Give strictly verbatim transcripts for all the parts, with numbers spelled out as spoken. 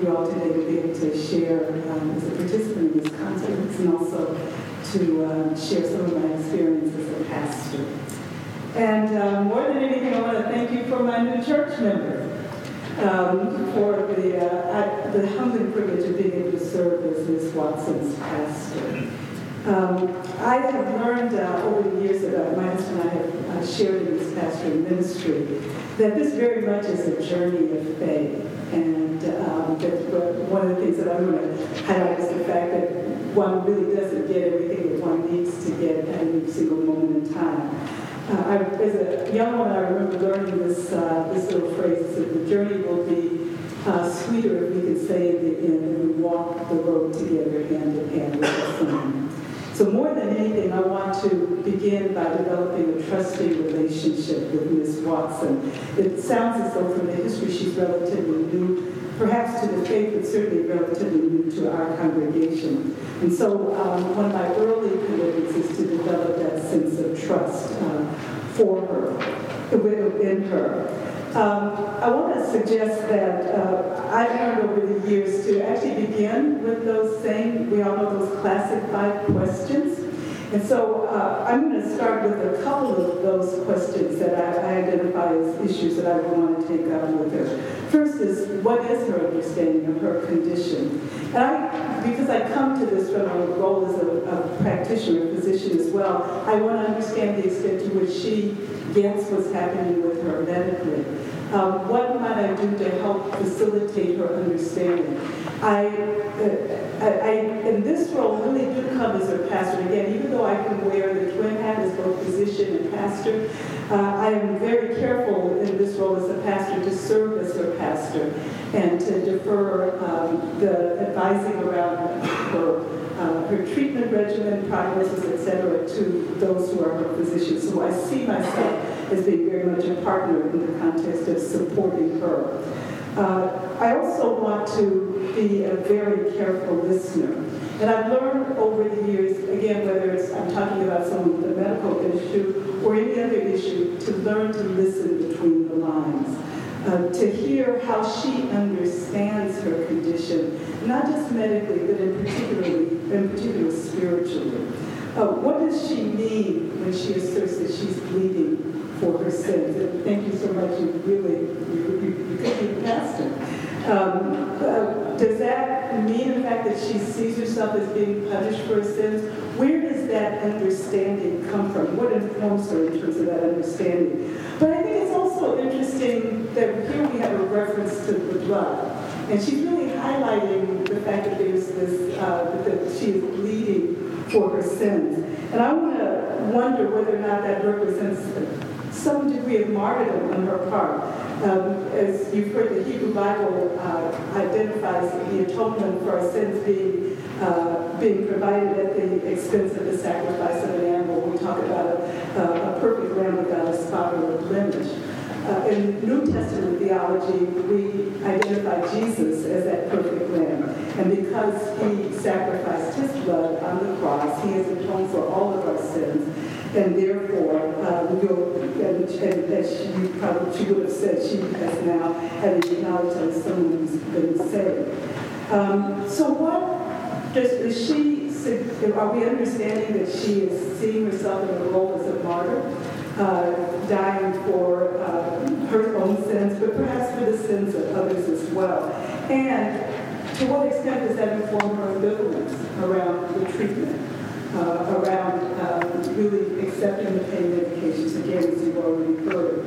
you all today to be able to share um, as a participant in this conference and also to uh, share some of my experience as a pastor. And uh, more than anything, I want to thank you for my new church member, um, for the, uh, I, the humbling privilege of being able to serve as Miz Watson's pastor. Um, I have learned uh, over the years that uh, my husband and I have uh, shared in this pastoral ministry that this very much is a journey of faith. And um, that one of the things that I'm going to highlight is the fact that one really doesn't get everything that one needs to get at any single moment in time. Uh, I, as a young woman, I remember learning this uh, this little phrase that the journey will be uh, sweeter if we can say in the end and we walk the road together hand in hand with the Son. So more than anything, I want to begin by developing a trusting relationship with Miz Watson. It sounds as though from the history she's relatively new, perhaps to the faith, but certainly relatively new to our congregation. And so um, one of my early commitments is to develop that sense of trust uh, for her, in her. Um, I want to suggest that uh, I've learned over the years to actually begin with those same, we all know those classic five questions. And so uh, I'm going to start with a couple of those questions that I, I identify as issues that I would want to take up with her. First is, what is her understanding of her condition? And I, because I come to this from a role as a, a practitioner, a physician as well, I want to understand the extent to which she gets what's happening with her medically. Um, what might I do to help facilitate her understanding? I, uh, I, I, in this role, really do come as her pastor. Again, even though I can wear the twin hat as both physician and pastor, uh, I am very careful in this role as a pastor to serve as her pastor and to defer um, the advising around her Uh, her treatment regimen, prognosis, et cetera, to those who are her physicians. So I see myself as being very much a partner in the context of supporting her. Uh, I also want to be a very careful listener. And I've learned over the years, again, whether it's I'm talking about someone with a medical issue or any other issue, to learn to listen between the lines. Uh, to hear how she understands her condition, not just medically, but in particularly, in particular spiritually. Uh, what does she mean when she asserts that she's bleeding for her sins? And thank you so much. You really, you, you, you could be a pastor. Um, uh, does that mean, in fact, that she sees herself as being punished for her sins? Where does that understanding come from? What informs her in terms of that understanding? But I think it's also interesting that here we have a reference to the blood. And she's really highlighting the fact that there's this, uh, that she is bleeding for her sins. And I want to wonder whether or not that represents some degree of martyrdom on her part. Um, as you've heard, the Hebrew Bible uh, identifies the atonement for our sins being uh, being provided at the expense of the sacrifice of an animal. We talk about a, a, a perfect lamb without a spot or a blemish. Uh, in New Testament theology, we identify Jesus as that perfect lamb. And because he sacrificed his blood on the cross, he has atoned for all of our sins. And therefore, uh, we'll, and, and as she probably she would have said, she has now had acknowledged as someone who's been saved. Um, so what does, is she, are we understanding that she is seeing herself in a role as a martyr, uh, dying for uh, her own sins, but perhaps for the sins of others as well? And to what extent does that inform her ambivalence around the treatment? Uh, around um, really accepting the pain medications, again, as you've already heard.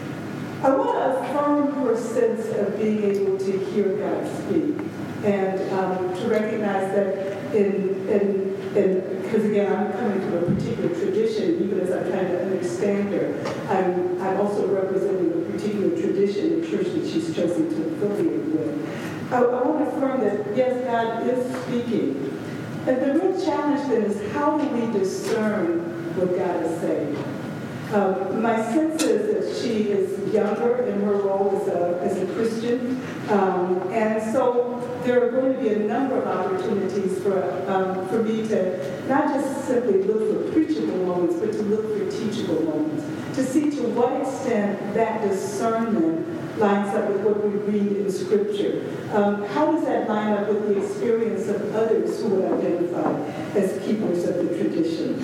I want to affirm her sense of being able to hear God speak and um, to recognize that in, in, in, because again, I'm coming from a particular tradition, even as I'm trying to understand her, I'm, I'm also representing a particular tradition, the church that she's chosen to affiliate with. I, I want to affirm that, yes, God is speaking. And the real challenge then is, how do we discern what God is saying? Um, my sense is that she is younger in her role as a, as a Christian. Um, and so there are going to be a number of opportunities for, um, for me to not just simply look for preachable moments, but to look for teachable moments, to see to what extent that discernment lines up with what what we read in Scripture. Um, how does that line up with the experience of others who would identify as keepers of the tradition?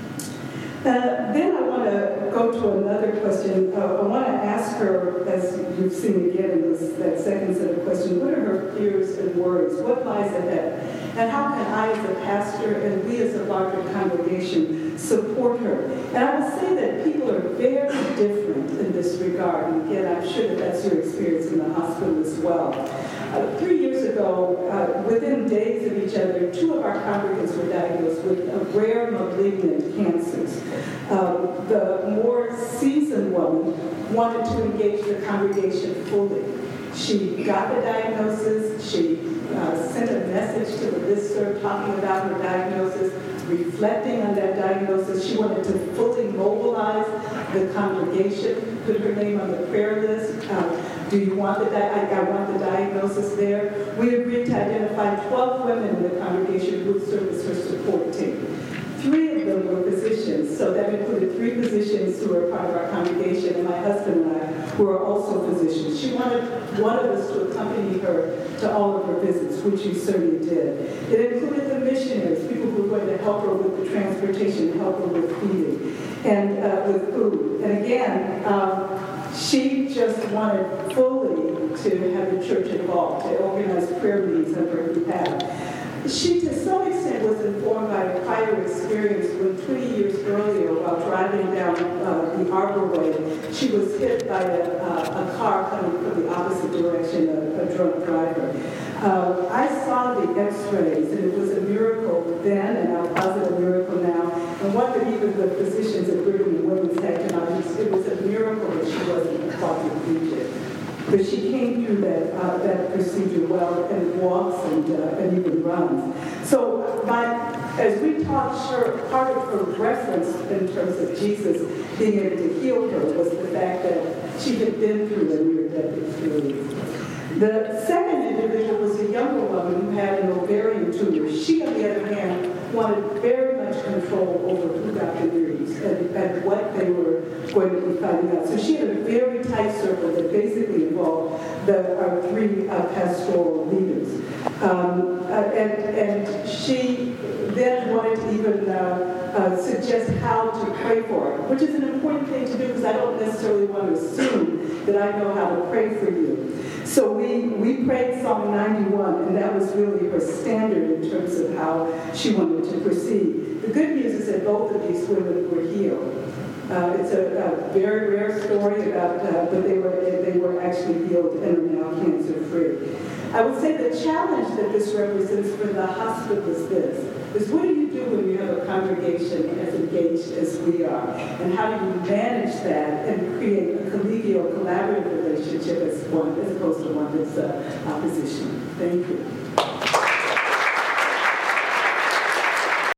Uh, then I want to go to another question. Uh, I want to ask her, as you've seen again in this, that second set of questions, what are her fears and worries? What lies ahead? And how can I, as a pastor, and we as a larger congregation, support her? And I would say that people are very different in this regard. And again, I'm sure that that's your experience in the hospital as well. Uh, three years ago, uh, within days of each other, two of our congregants were diagnosed with uh, rare malignant cancers. Um, the more seasoned woman wanted to engage the congregation fully. She got the diagnosis, she uh, sent a message to the listserv talking about her diagnosis, reflecting on that diagnosis. She wanted to fully mobilize the congregation, put her name on the prayer list. Uh, do you want the di- I, I want the diagnosis there. We agreed to identify twelve women in the congregation who would serve as her support team. Three of them were physicians, so that included three physicians who were part of our congregation, and my husband and I, who are also physicians. She wanted one of us to accompany her to all of her visits, which we certainly did. It included the missionaries, people who were going to help her with the transportation, help her with feeding, and uh, with food. And again, um, she just wanted fully to have the church involved, to organize prayer meetings on her behalf. She, to some extent, was informed by a prior experience when twenty years earlier, while driving down uh, the Arbor Way, she was hit by a, uh, a car coming from the opposite direction, a, a drunk driver. Uh, I saw the x-rays, and it was a miracle then, and I'll posit a miracle now. And one that even the physicians at Brigham and Women's had come out, it was a miracle that she wasn't quadriplegic. But she came through that uh, that procedure well, and walks and uh, and even runs. So my, as we talked, sure, part of her reference in terms of Jesus being able to heal her was the fact that she had been through a near-death experience. The second individual was a younger woman who had an ovarian tumor. She, on the other hand, wanted very much control over who got the news and, and what they were going to be finding out. So she had a very tight circle that basically involved the our three uh, pastoral leaders. Um, uh, and, and she then wanted to even uh, uh, suggest how to pray for her, which is an important thing to do because I don't necessarily want to assume that I know how to pray for you. So we, we prayed Psalm ninety-one, and that was really her standard in terms of how she wanted to proceed. The good news is that both of these women were healed. Uh, it's a, a very rare story about, uh, but they were they were actually healed and are now cancer-free. I would say the challenge that this represents for the hospital is this, is what do you do when you have a congregation as engaged as we are? And how do you manage that and create a collegial, collaborative relationship as one, as opposed to one that's uh, opposition? Thank you.